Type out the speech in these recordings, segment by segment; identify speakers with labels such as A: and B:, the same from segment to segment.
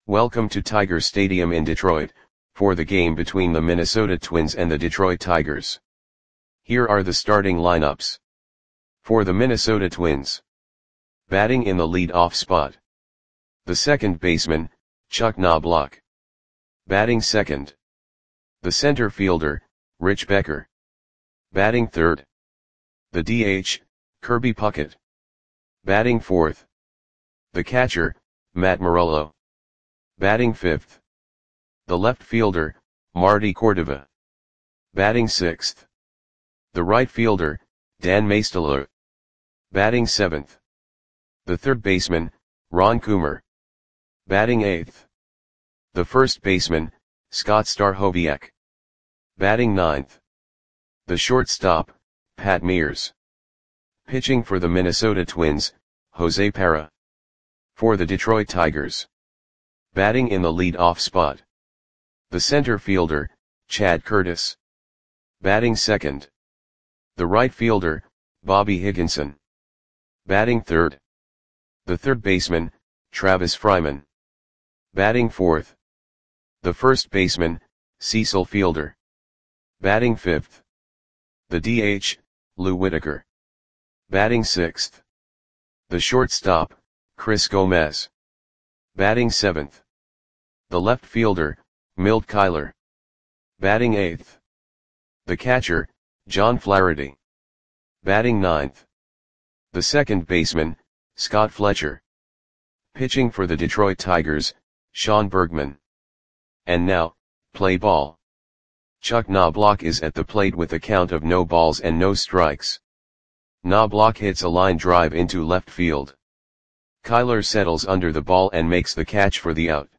A: Welcome to Tiger Stadium in Detroit, for the game between the Minnesota Twins and the Detroit Tigers. Here are the starting lineups. For the Minnesota Twins. Batting in the lead-off spot. The second baseman, Chuck Knobloch. Batting second. The center fielder, Rich Becker. Batting third. The DH, Kirby Puckett. Batting fourth. The catcher, Matt Morello. Batting fifth. The left fielder, Marty Cordova. Batting sixth. The right fielder, Dan Maestler. Batting seventh. The third baseman, Ron Coomer. Batting eighth. The first baseman, Scott Stachowiak. Batting ninth. The shortstop, Pat Mears. Pitching for the Minnesota Twins, Jose Parra. For the Detroit Tigers. Batting in the lead-off spot. The center fielder, Chad Curtis. Batting second. The right fielder, Bobby Higginson. Batting third. The third baseman, Travis Fryman. Batting fourth. The first baseman, Cecil Fielder. Batting fifth. The DH, Lou Whitaker. Batting sixth. The shortstop, Chris Gomez. Batting seventh. The left fielder, Milt Kyler. Batting eighth. The catcher, John Flaherty. Batting ninth. The second baseman, Scott Fletcher. Pitching for the Detroit Tigers, Sean Bergman. And now, play ball. Chuck Knobloch is at the plate with a count of no balls and no strikes. Knobloch hits a line drive into left field. Kyler settles under the ball and makes the catch for the out.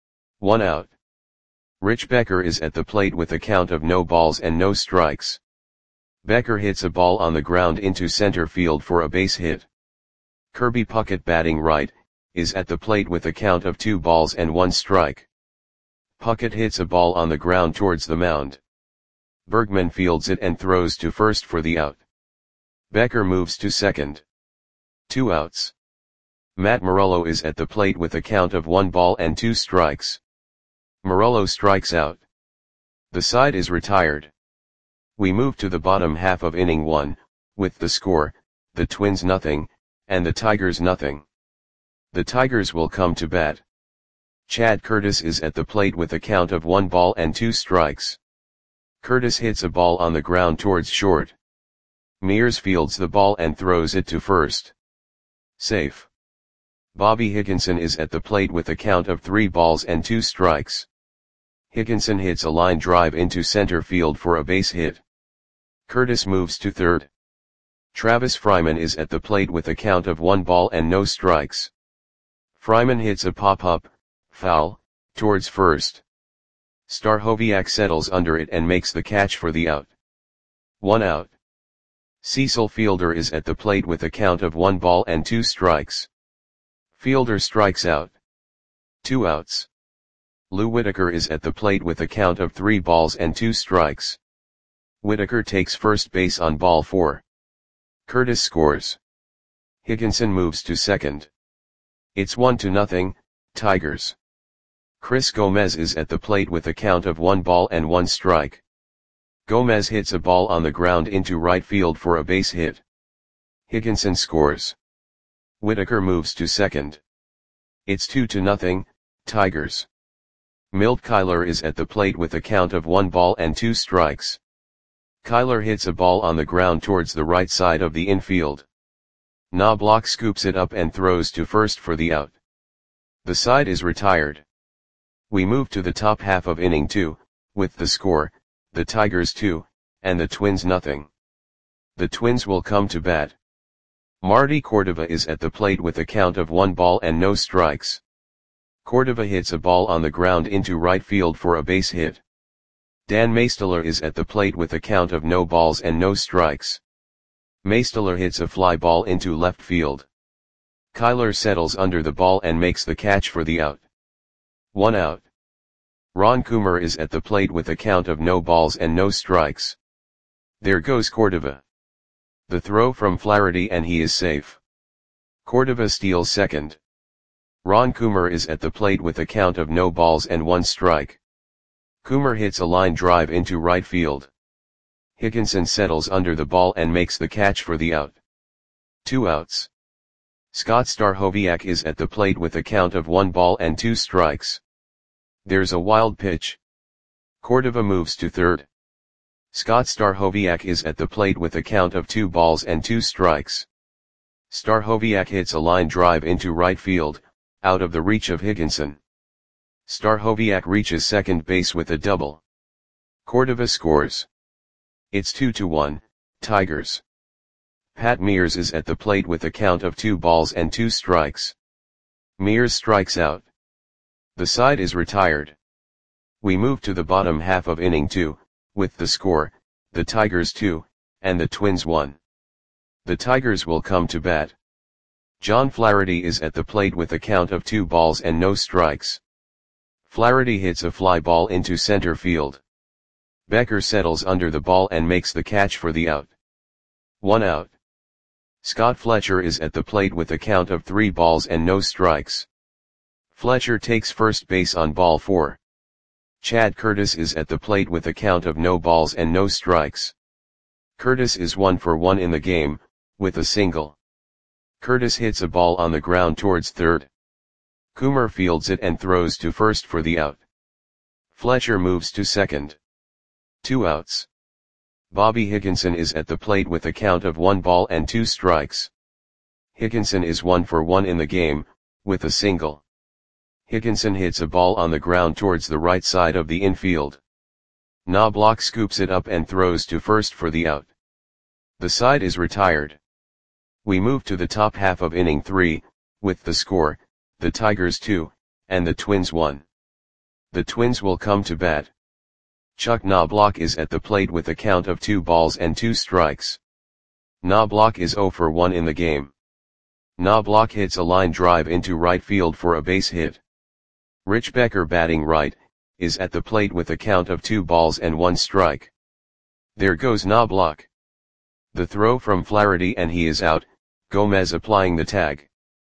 A: 1 out. Rich Becker is at the plate with a count of no balls and no strikes. Becker hits a ball on the ground into center field for a base hit. Kirby Puckett, batting right, is at the plate with a count of 2 balls and 1 strike. Puckett hits a ball on the ground towards the mound. Bergman fields it and throws to first for the out. Becker moves to second. 2 outs. Matt Morello is at the plate with a count of 1 ball and 2 strikes. Morello strikes out. The side is retired. We move to the bottom half of inning 1, with the score, the Twins nothing, and the Tigers nothing. The Tigers will come to bat. Chad Curtis is at the plate with a count of 1 ball and 2 strikes. Curtis hits a ball on the ground towards short. Mears fields the ball and throws it to first. Safe. Bobby Higginson is at the plate with a count of 3 balls and 2 strikes. Higginson hits a line drive into center field for a base hit. Curtis moves to third. Travis Fryman is at the plate with a count of 1 ball and no strikes. Fryman hits a pop-up, foul, towards first. Stachowiak settles under it and makes the catch for the out. 1 out. Cecil Fielder is at the plate with a count of 1 ball and 2 strikes. Fielder strikes out. 2 outs. Lou Whitaker is at the plate with a count of 3 balls and 2 strikes. Whitaker takes first base on ball 4. Curtis scores. Higginson moves to second. It's 1-0, Tigers. Chris Gomez is at the plate with a count of 1 ball and 1 strike. Gomez hits a ball on the ground into right field for a base hit. Higginson scores. Whitaker moves to second. It's 2-0, Tigers. Milt Kyler is at the plate with a count of 1 ball and 2 strikes. Kyler hits a ball on the ground towards the right side of the infield. Knobloch scoops it up and throws to first for the out. The side is retired. We move to the top half of inning 2, with the score, the Tigers 2, and the Twins nothing. The Twins will come to bat. Marty Cordova is at the plate with a count of 1 ball and no strikes. Cordova hits a ball on the ground into right field for a base hit. Dan Maestler is at the plate with a count of no balls and no strikes. Maestler hits a fly ball into left field. Kyler settles under the ball and makes the catch for the out. 1 out. Ron Coomer is at the plate with a count of no balls and no strikes. There goes Cordova. The throw from Flaherty and he is safe. Cordova steals second. Ron Coomer is at the plate with a count of no balls and 1 strike. Coomer hits a line drive into right field. Higginson settles under the ball and makes the catch for the out. 2 outs. Scott Stachowiak is at the plate with a count of 1 ball and 2 strikes. There's a wild pitch. Cordova moves to third. Scott Stachowiak is at the plate with a count of 2 balls and 2 strikes. Stachowiak hits a line drive into right field, out of the reach of Higginson. Stachowiak reaches second base with a double. Cordova scores. It's 2-1, Tigers. Pat Mears is at the plate with a count of 2 balls and 2 strikes. Mears strikes out. The side is retired. We move to the bottom half of inning 2, with the score, the Tigers 2, and the Twins 1. The Tigers will come to bat. John Flaherty is at the plate with a count of 2 balls and no strikes. Flaherty hits a fly ball into center field. Becker settles under the ball and makes the catch for the out. 1 out. Scott Fletcher is at the plate with a count of 3 balls and no strikes. Fletcher takes first base on ball 4. Chad Curtis is at the plate with a count of no balls and no strikes. Curtis is 1 for 1 in the game, with a single. Curtis hits a ball on the ground towards third. Coomer fields it and throws to first for the out. Fletcher moves to second. 2 outs. Bobby Higginson is at the plate with a count of 1 ball and 2 strikes. Higginson is 1 for 1 in the game, with a single. Higginson hits a ball on the ground towards the right side of the infield. Knobloch scoops it up and throws to first for the out. The side is retired. We move to the top half of inning 3, with the score, the Tigers 2, and the Twins 1. The Twins will come to bat. Chuck Knobloch is at the plate with a count of 2 balls and 2 strikes. Knobloch is 0 for 1 in the game. Knobloch hits a line drive into right field for a base hit. Rich Becker, batting right, is at the plate with a count of 2 balls and 1 strike. There goes Knobloch. The throw from Flaherty and he is out, Gomez applying the tag.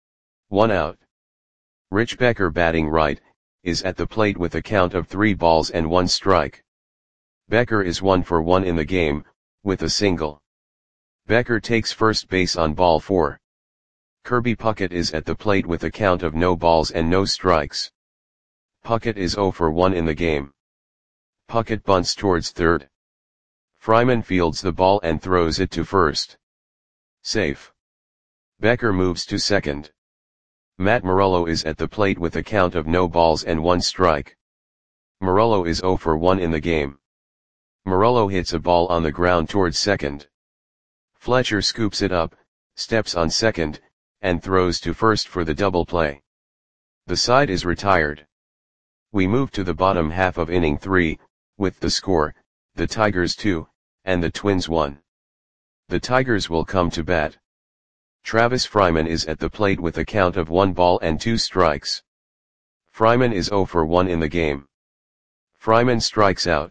A: 1 out. Rich Becker, batting right, is at the plate with a count of 3 balls and 1 strike. Becker is 1 for 1 in the game, with a single. Becker takes first base on ball 4. Kirby Puckett is at the plate with a count of no balls and no strikes. Puckett is 0 for 1 in the game. Puckett bunts towards third. Fryman fields the ball and throws it to first. Safe. Becker moves to second. Matt Morello is at the plate with a count of no balls and 1 strike. Morello is 0 for 1 in the game. Morello hits a ball on the ground towards second. Fletcher scoops it up, steps on second, and throws to first for the double play. The side is retired. We move to the bottom half of inning 3, with the score, the Tigers 2, and the Twins 1. The Tigers will come to bat. Travis Fryman is at the plate with a count of 1 ball and 2 strikes. Fryman is 0 for 1 in the game. Fryman strikes out.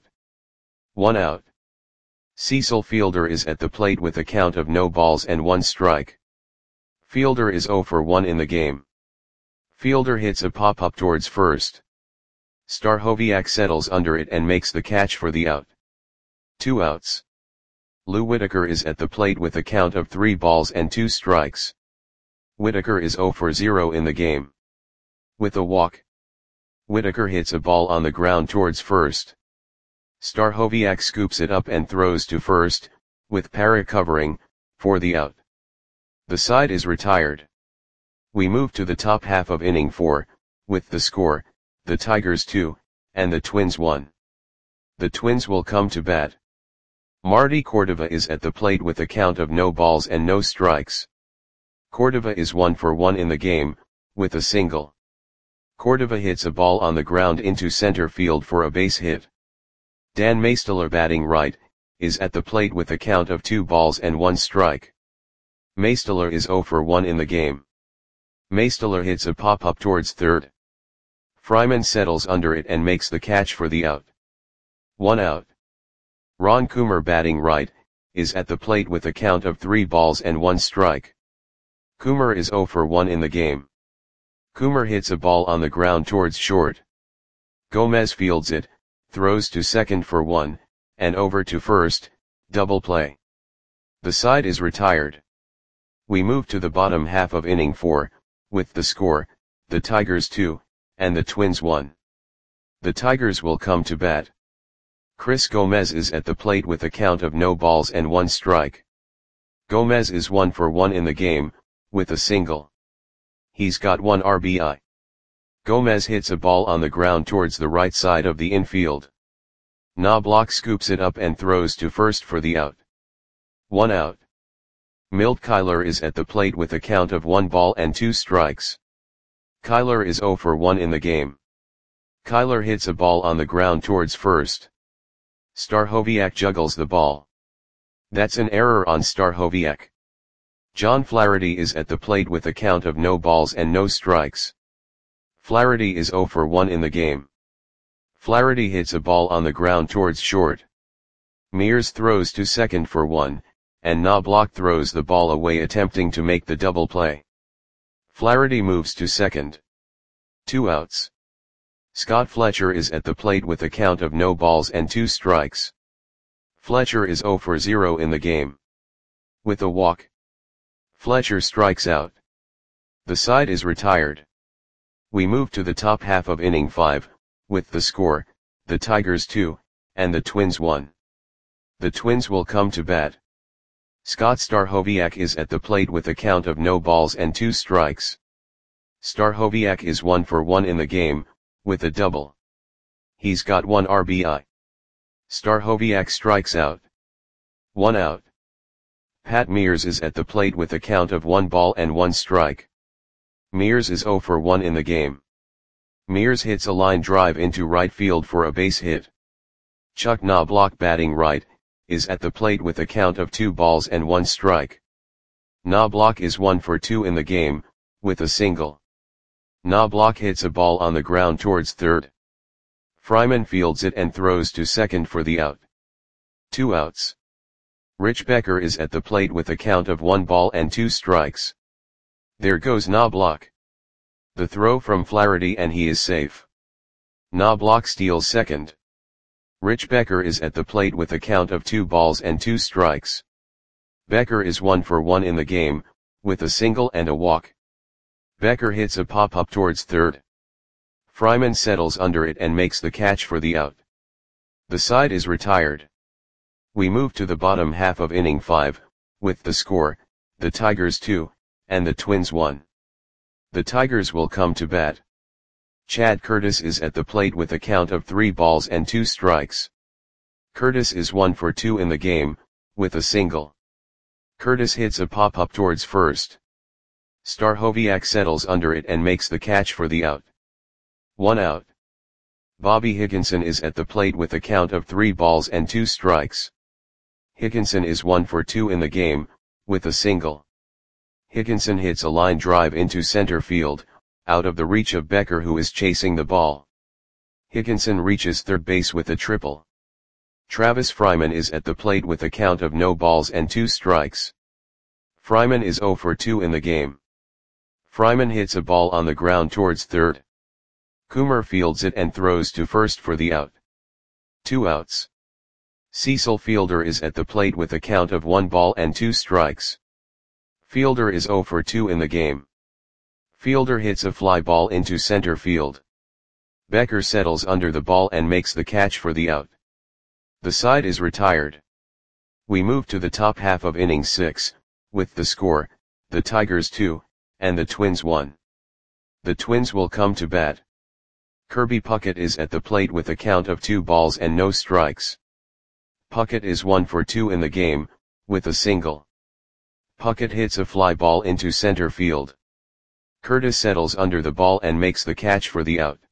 A: 1 out. Cecil Fielder is at the plate with a count of no balls and 1 strike. Fielder is 0 for 1 in the game. Fielder hits a pop-up towards first. Stachowiak settles under it and makes the catch for the out. 2 outs. Lou Whitaker is at the plate with a count of 3 balls and 2 strikes. Whitaker is 0 for 0 in the game. With a walk. Whitaker hits a ball on the ground towards first. Stachowiak scoops it up and throws to first, with Parra covering, for the out. The side is retired. We move to the top half of inning 4, with the score, the Tigers 2, and the Twins 1. The Twins will come to bat. Marty Cordova is at the plate with a count of no balls and no strikes. Cordova is 1 for 1 in the game, with a single. Cordova hits a ball on the ground into center field for a base hit. Dan Maesteler, batting right, is at the plate with a count of 2 balls and 1 strike. Maesteler is 0 for 1 in the game. Maesteler hits a pop-up towards third. Fryman settles under it and makes the catch for the out. 1 out. Ron Coomer, batting right, is at the plate with a count of 3 balls and 1 strike. Coomer is 0 for 1 in the game. Coomer hits a ball on the ground towards short. Gomez fields it, throws to second for 1, and over to first, double play. The side is retired. We move to the bottom half of inning 4, with the score, the Tigers 2, and the Twins 1. The Tigers will come to bat. Chris Gomez is at the plate with a count of no balls and 1 strike. Gomez is 1 for 1 in the game, with a single. He's got 1 RBI. Gomez hits a ball on the ground towards the right side of the infield. Knobloch scoops it up and throws to first for the out. 1 out. Milt Kyler is at the plate with a count of 1 ball and 2 strikes. Kyler is 0 for 1 in the game. Kyler hits a ball on the ground towards first. Stachowiak juggles the ball. That's an error on Stachowiak. John Flaherty is at the plate with a count of no balls and no strikes. Flaherty is 0 for 1 in the game. Flaherty hits a ball on the ground towards short. Mears throws to second for 1, and Knobloch throws the ball away attempting to make the double play. Flaherty moves to second. 2 outs. Scott Fletcher is at the plate with a count of no balls and 2 strikes. Fletcher is 0 for 0 in the game. With a walk, Fletcher strikes out. The side is retired. We move to the top half of inning 5, with the score, the Tigers 2, and the Twins 1. The Twins will come to bat. Scott Stachowiak is at the plate with a count of no balls and 2 strikes. Stachowiak is 1 for 1 in the game, with a double. He's got 1 RBI. Stachowiak strikes out. 1 out. Pat Mears is at the plate with a count of 1 ball and 1 strike. Mears is 0 for 1 in the game. Mears hits a line drive into right field for a base hit. Chuck Knobloch, batting right, is at the plate with a count of 2 balls and 1 strike. Knobloch is 1 for 2 in the game, with a single. Knobloch hits a ball on the ground towards third. Fryman fields it and throws to second for the out. 2 outs. Rich Becker is at the plate with a count of 1 ball and 2 strikes. There goes Knobloch. The throw from Flaherty and he is safe. Knobloch steals second. Rich Becker is at the plate with a count of 2 balls and 2 strikes. Becker is 1 for 1 in the game, with a single and a walk. Becker hits a pop-up towards third. Fryman settles under it and makes the catch for the out. The side is retired. We move to the bottom half of inning 5, with the score, the Tigers 2, and the Twins 1. The Tigers will come to bat. Chad Curtis is at the plate with a count of 3 balls and 2 strikes. Curtis is 1 for 2 in the game, with a single. Curtis hits a pop-up towards first. Stachowiak settles under it and makes the catch for the out. 1 out. Bobby Higginson is at the plate with a count of 3 balls and 2 strikes. Higginson is 1 for 2 in the game, with a single. Higginson hits a line drive into center field, out of the reach of Becker who is chasing the ball. Higginson reaches third base with a triple. Travis Fryman is at the plate with a count of no balls and 2 strikes. Fryman is 0 for 2 in the game. Fryman hits a ball on the ground towards third. Coomer fields it and throws to first for the out. 2 outs. Cecil Fielder is at the plate with a count of 1 ball and 2 strikes. Fielder is 0 for 2 in the game. Fielder hits a fly ball into center field. Becker settles under the ball and makes the catch for the out. The side is retired. We move to the top half of inning 6, with the score, the Tigers 2, and the Twins 1. The Twins will come to bat. Kirby Puckett is at the plate with a count of 2 balls and no strikes. Puckett is 1 for 2 in the game, with a single. Puckett hits a fly ball into center field. Curtis settles under the ball and makes the catch for the out.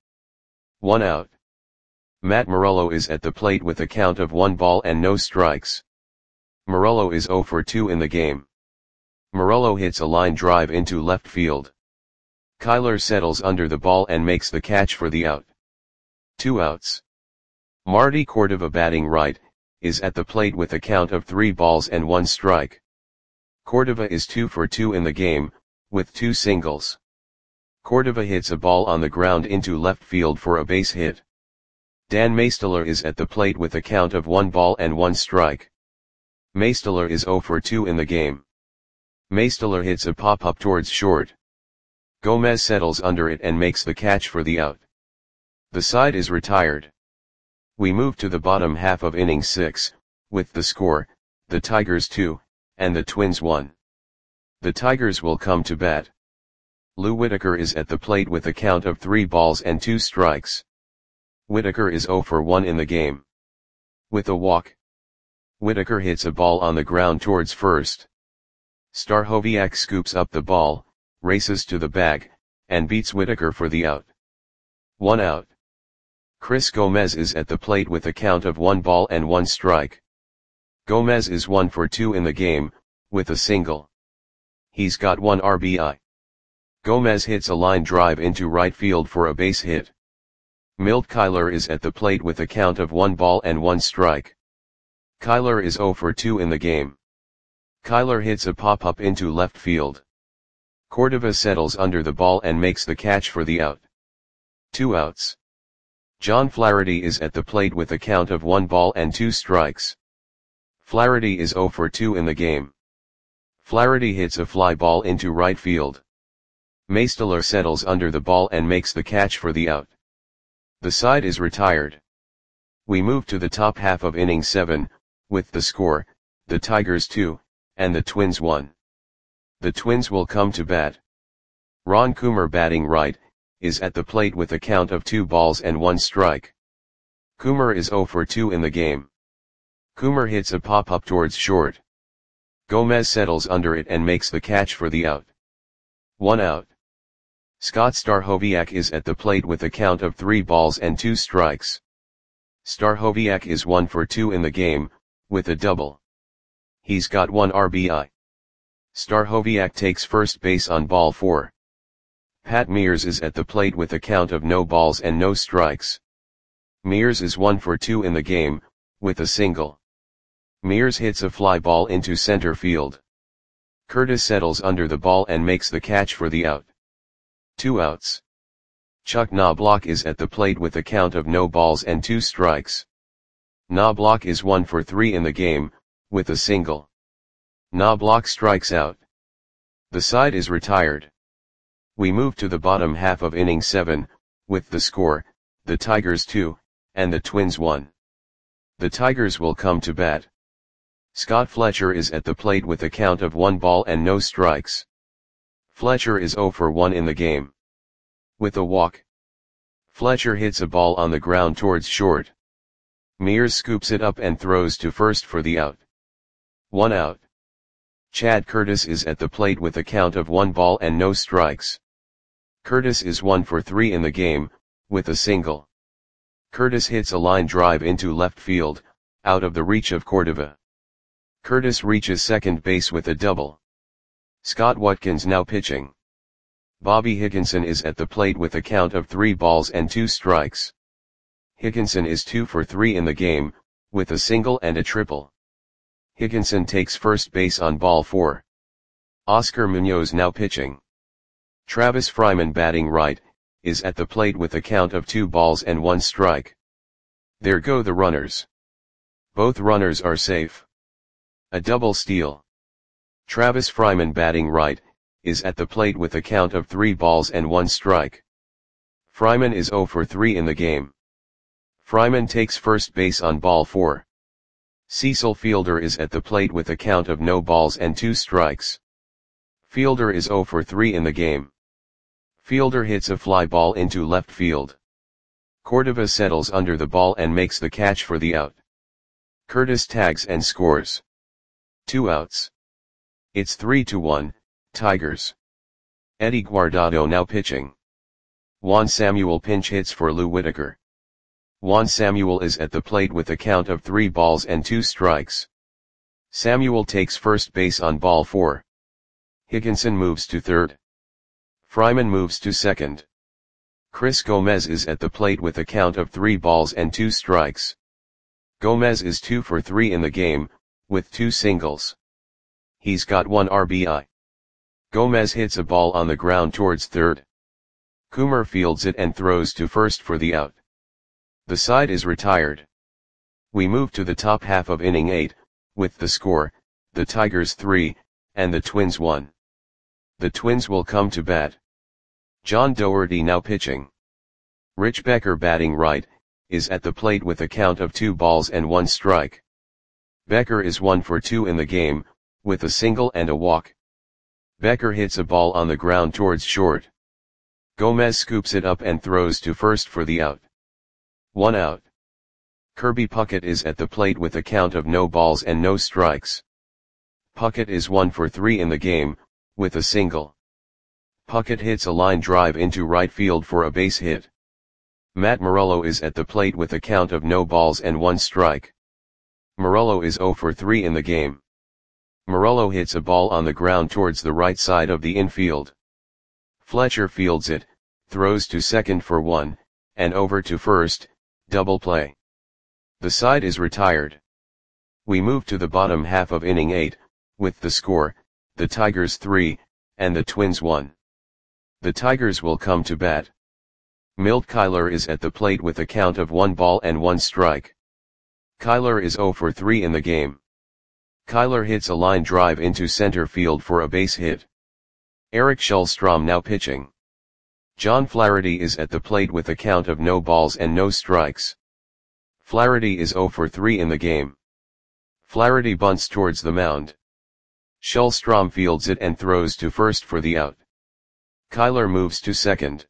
A: 1 out. Matt Morello is at the plate with a count of 1 ball and no strikes. Morello is 0 for 2 in the game. Morello hits a line drive into left field. Kyler settles under the ball and makes the catch for the out. 2 outs. Marty Cordova, batting right, is at the plate with a count of 3 balls and 1 strike. Cordova is 2 for 2 in the game, with 2 singles. Cordova hits a ball on the ground into left field for a base hit. Dan Maesteler is at the plate with a count of 1 ball and 1 strike. Maesteler is 0 for 2 in the game. Maesteler hits a pop-up towards short. Gomez settles under it and makes the catch for the out. The side is retired. We move to the bottom half of inning 6, with the score, the Tigers 2, and the Twins 1. The Tigers will come to bat. Lou Whitaker is at the plate with a count of 3 balls and 2 strikes. Whitaker is 0 for 1 in the game. With a walk, Whitaker hits a ball on the ground towards first. Stachowiak scoops up the ball, races to the bag, and beats Whitaker for the out. 1 out. Chris Gomez is at the plate with a count of 1 ball and 1 strike. Gomez is 1 for 2 in the game, with a single. He's got 1 RBI. Gomez hits a line drive into right field for a base hit. Milt Kyler is at the plate with a count of 1 ball and 1 strike. Kyler is 0 for 2 in the game. Kyler hits a pop-up into left field. Cordova settles under the ball and makes the catch for the out. 2 outs. John Flaherty is at the plate with a count of 1 ball and 2 strikes. Flaherty is 0 for 2 in the game. Flaherty hits a fly ball into right field. Maesteler settles under the ball and makes the catch for the out. The side is retired. We move to the top half of inning 7, with the score, the Tigers 2, and the Twins 1. The Twins will come to bat. Ron Coomer, batting right, is at the plate with a count of 2 balls and 1 strike. Coomer is 0 for 2 in the game. Coomer hits a pop-up towards short. Gomez settles under it and makes the catch for the out. 1 out. Scott Stachowiak is at the plate with a count of 3 balls and 2 strikes. Stachowiak is 1 for 2 in the game, with a double. He's got 1 RBI. Stachowiak takes first base on ball 4. Pat Mears is at the plate with a count of no balls and no strikes. Mears is 1 for 2 in the game, with a single. Mears hits a fly ball into center field. Curtis settles under the ball and makes the catch for the out. 2 outs. Chuck Knobloch is at the plate with a count of no balls and 2 strikes. Knobloch is 1 for 3 in the game, with a single. Knobloch strikes out. The side is retired. We move to the bottom half of inning 7, with the score, the Tigers 2, and the Twins 1. The Tigers will come to bat. Scott Fletcher is at the plate with a count of 1 ball and no strikes. Fletcher is 0 for 1 in the game. With a walk, Fletcher hits a ball on the ground towards short. Mears scoops it up and throws to first for the out. 1 out. Chad Curtis is at the plate with a count of 1 ball and no strikes. Curtis is 1 for 3 in the game, with a single. Curtis hits a line drive into left field, out of the reach of Cordova. Curtis reaches second base with a double. Scott Watkins now pitching. Bobby Higginson is at the plate with a count of 3 balls and 2 strikes. Higginson is 2 for 3 in the game, with a single and a triple. Higginson takes first base on ball 4. Oscar Munoz now pitching. Travis Fryman, batting right, is at the plate with a count of 2 balls and 1 strike. There go the runners. Both runners are safe. A double steal. Travis Fryman, batting right, is at the plate with a count of 3 balls and 1 strike. Fryman is 0 for 3 in the game. Fryman takes first base on ball 4. Cecil Fielder is at the plate with a count of no balls and 2 strikes. Fielder is 0 for 3 in the game. Fielder hits a fly ball into left field. Cordova settles under the ball and makes the catch for the out. Curtis tags and scores. 2 outs. It's 3-1, Tigers. Eddie Guardado now pitching. Juan Samuel pinch hits for Lou Whitaker. Juan Samuel is at the plate with a count of 3 balls and 2 strikes. Samuel takes first base on ball 4. Higginson moves to third. Fryman moves to second. Chris Gomez is at the plate with a count of 3 balls and 2 strikes. Gomez is 2 for 3 in the game, with 2 singles. He's got 1 RBI. Gomez hits a ball on the ground towards third. Coomer fields it and throws to first for the out. The side is retired. We move to the top half of inning 8, with the score, the Tigers 3, and the Twins 1. The Twins will come to bat. John Doherty now pitching. Rich Becker batting right, is at the plate with a count of 2 balls and 1 strike. Becker is 1 for 2 in the game, with a single and a walk. Becker hits a ball on the ground towards short. Gomez scoops it up and throws to first for the out. 1 out. Kirby Puckett is at the plate with a count of no balls and no strikes. Puckett is 1 for 3 in the game, with a single. Puckett hits a line drive into right field for a base hit. Matt Morello is at the plate with a count of no balls and 1 strike. Morello is 0 for 3 in the game. Morello hits a ball on the ground towards the right side of the infield. Fletcher fields it, throws to second for 1, and over to first, double play. The side is retired. We move to the bottom half of inning 8, with the score, the Tigers 3, and the Twins 1. The Tigers will come to bat. Milt Kyler is at the plate with a count of 1 ball and 1 strike. Kyler is 0 for 3 in the game. Kyler hits a line drive into center field for a base hit. Eric Schulstrom now pitching. John Flaherty is at the plate with a count of no balls and no strikes. Flaherty is 0 for 3 in the game. Flaherty bunts towards the mound. Schulstrom fields it and throws to first for the out. Kyler moves to second.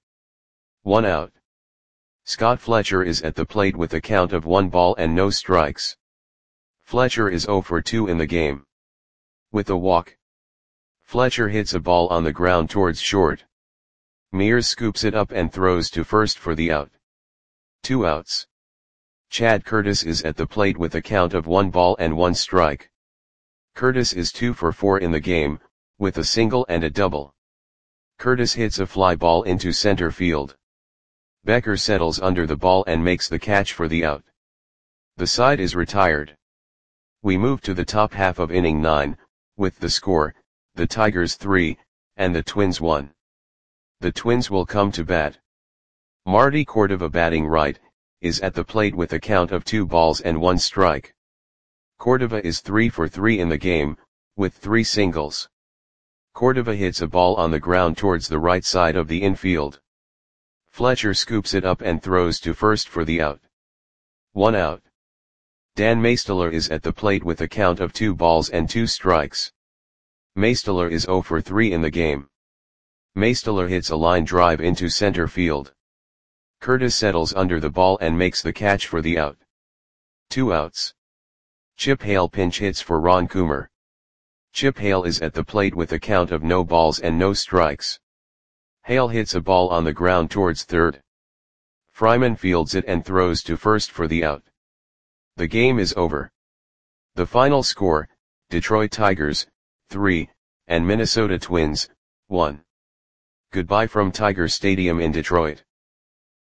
A: 1 out. Scott Fletcher is at the plate with a count of 1 ball and no strikes. Fletcher is 0 for 2 in the game. With a walk. Fletcher hits a ball on the ground towards short. Mears scoops it up and throws to first for the out. 2 outs. Chad Curtis is at the plate with a count of 1 ball and 1 strike. Curtis is 2 for 4 in the game, with a single and a double. Curtis hits a fly ball into center field. Becker settles under the ball and makes the catch for the out. The side is retired. We move to the top half of inning 9, with the score, the Tigers 3, and the Twins 1. The Twins will come to bat. Marty Cordova batting right, is at the plate with a count of 2 balls and 1 strike. Cordova is 3 for 3 in the game, with 3 singles. Cordova hits a ball on the ground towards the right side of the infield. Fletcher scoops it up and throws to first for the out. 1 out. Dan Maesteler is at the plate with a count of 2 balls and 2 strikes. Maesteler is 0 for 3 in the game. Maesteler hits a line drive into center field. Curtis settles under the ball and makes the catch for the out. 2 outs. Chip Hale pinch hits for Ron Coomer. Chip Hale is at the plate with a count of no balls and no strikes. Hale hits a ball on the ground towards third. Fryman fields it and throws to first for the out. The game is over. The final score, Detroit Tigers, 3, and Minnesota Twins, 1. Goodbye from Tiger Stadium in Detroit.